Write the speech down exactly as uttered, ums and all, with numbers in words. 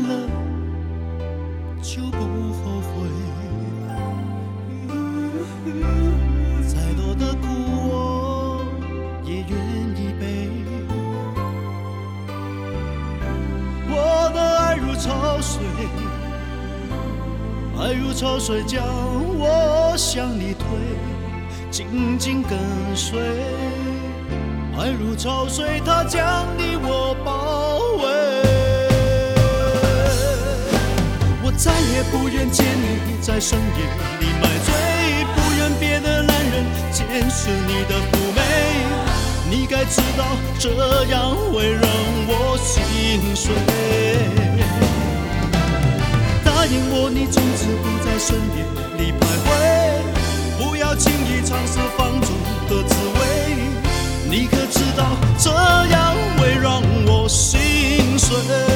了就不后悔。再多的苦我也愿意背。我的爱如潮水，爱如潮水将我向你推，紧紧跟随。爱如潮水，它将你我包围。我再也不愿见你在深夜里买醉，不愿别的男人见识你的妩媚。你该知道，这样会让我心碎。答应我，你从此不在深夜里徘徊，不要轻易尝试放纵的滋味。你可知道，这样会让我心碎。